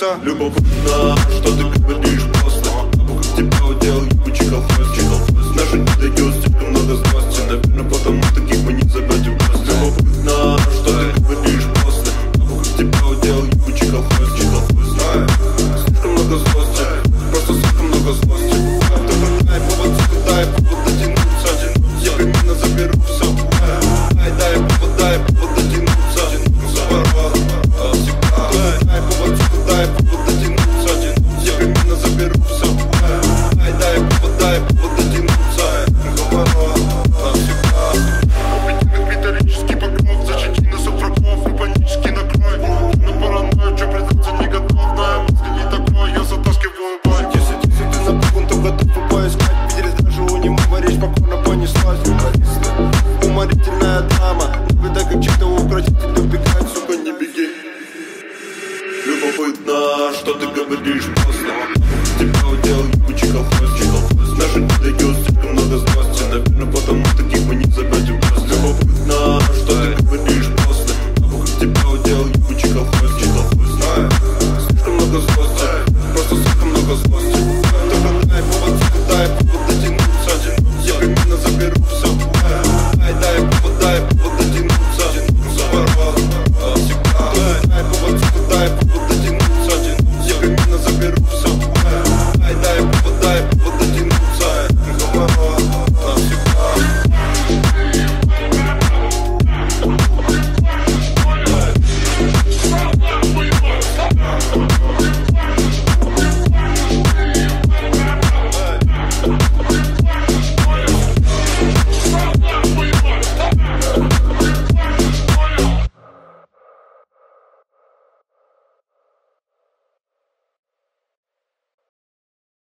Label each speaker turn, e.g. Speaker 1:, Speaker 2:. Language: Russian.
Speaker 1: дотянуться. Любопытно, что ты говоришь после. Как тебя удел ебучий колхозчик. Даже не дойдет, слишком много злости. Наверное, потому таких мы не зовете в гости. Любопытно, что ты говоришь после. Как тебя удел ебучий колхозчик. Слишком много злости, просто слишком много злости. Дай повод, дай повод дотянуться. Я временно заберу все. Дай повод дотянуться. Дай повод дотянуться. Я временно заберу все. Дай повод дотянуться. Убить как металлический покров. Защити нас от врагов и панически накрой. На паранойю, что признаться не готов. Да, мысли не такой, я затаскиваю бой. Если ты на погон, то готов и поискать. Видели даже у немого речь покорно понеслась. Уморительно.